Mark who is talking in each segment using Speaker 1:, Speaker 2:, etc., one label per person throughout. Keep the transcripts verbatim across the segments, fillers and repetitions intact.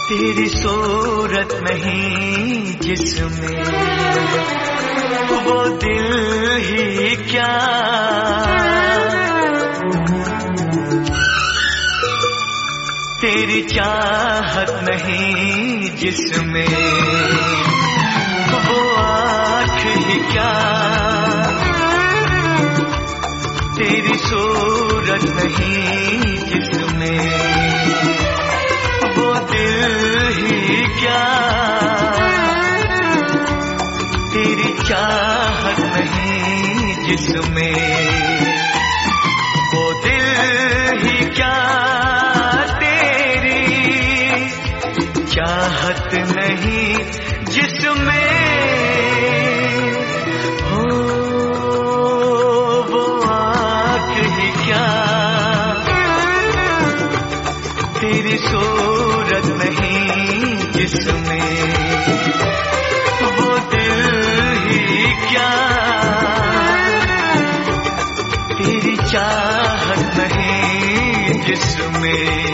Speaker 1: तेरी सूरत नहीं जिसमें, वो दिल ही क्या। तेरी चाहत नहीं जिसमें, वो आँख ही क्या। तेरी सूरत नहीं जिसमें, वो दिल ही क्या। तेरी चाहत नहीं जिसमें, वो दिल ही क्या। तेरी चाहत नहीं जिसमें, हो वो आँख ही क्या। तेरी सूरत नहीं जिसमें, वो दिल ही क्या। तेरी चाहत नहीं जिसमें।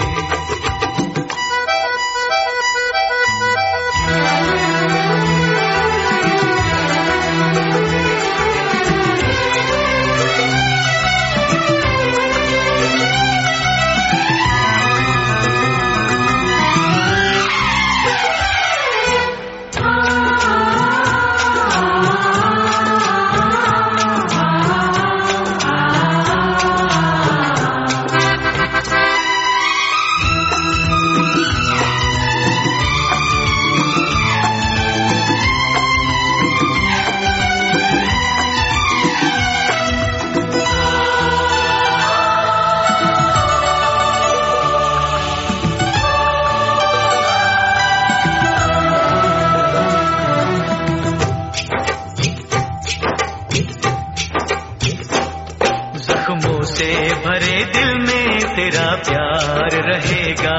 Speaker 1: से भरे दिल में तेरा प्यार रहेगा।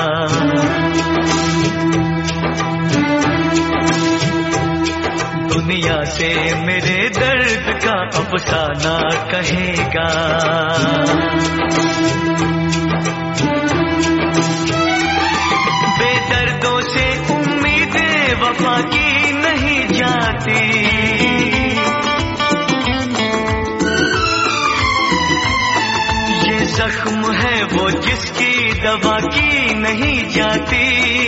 Speaker 1: दुनिया से मेरे दर्द का अफसाना कहेगा। बेदर्दों से उम्मीदें वफा की नहीं जाती। जख्म है वो जिसकी दवा की नहीं जाती।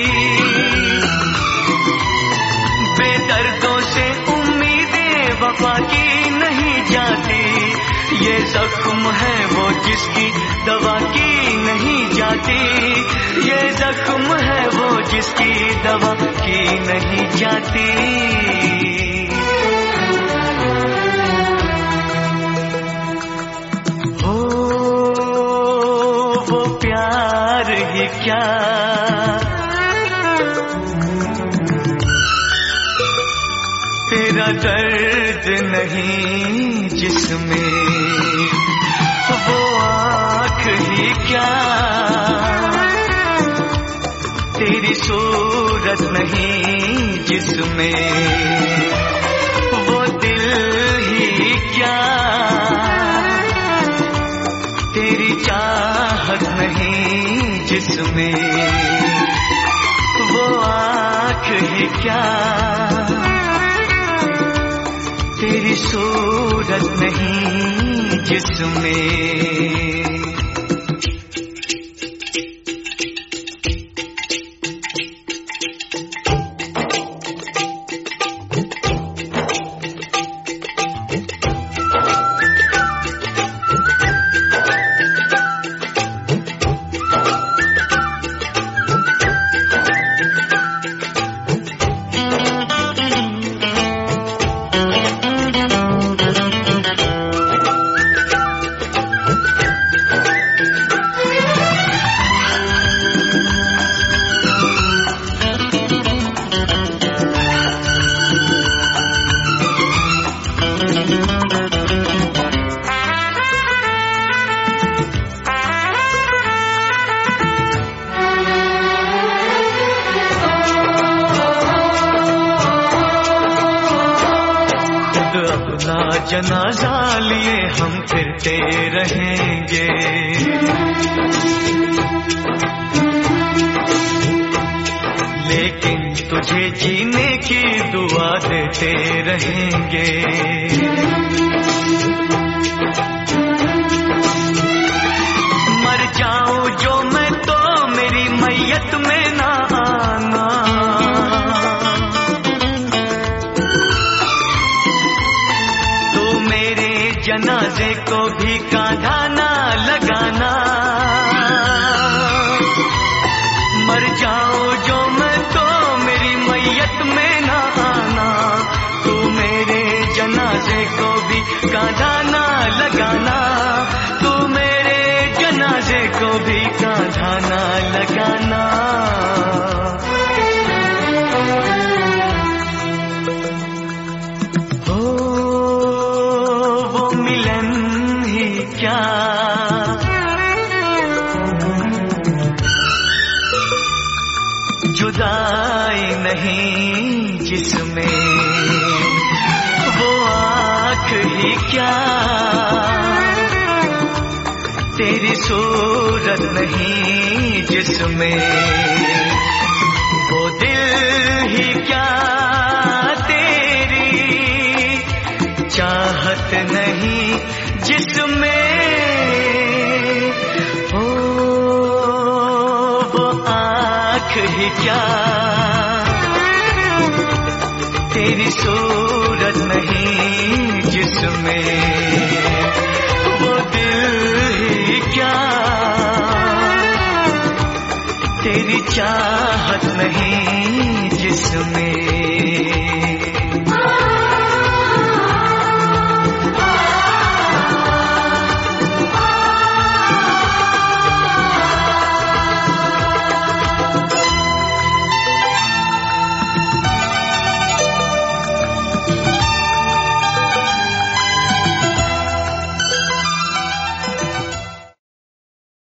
Speaker 1: बेदर्दों से उम्मीदें वफा की नहीं जाती। ये जख्म है वो जिसकी दवा की नहीं जाती। ये जख्म है वो जिसकी दवा की नहीं जाती। क्या तेरा दर्द नहीं जिसमें, वो आँख ही क्या। तेरी सूरत नहीं जिसमें, वो दिल ही क्या। तेरी चाहत नहीं जिसमें, वो आँख ही क्या। तेरी सूरत नहीं जिसमें। अपना जनाजा लिए हम फिरते रहेंगे। लेकिन तुझे जीने की दुआ देते रहेंगे। मर जाऊं जो मैं तो मेरी मैयत में ना आना, तो मेरे जनाजे को भी कांधा ना लगाना। मर जाओ जो मैं तो मेरी मैयत में ना आना, तू मेरे जनाजे को भी कांधा ना लगाना, तू मेरे जनाजे को भी कांधा ना लगाना। हो वो मिलन ही क्या, जुदाई नहीं जिसमें, वो आँख ही क्या, तेरी सूरत नहीं जिसमें, वो दिल ही क्या, तेरी चाहत नहीं जिसमें, हो वो आँख ही क्या, तेरी सूरत नहीं जिसमें, वो दिल ही क्या, तेरी चाहत नहीं जिसमें।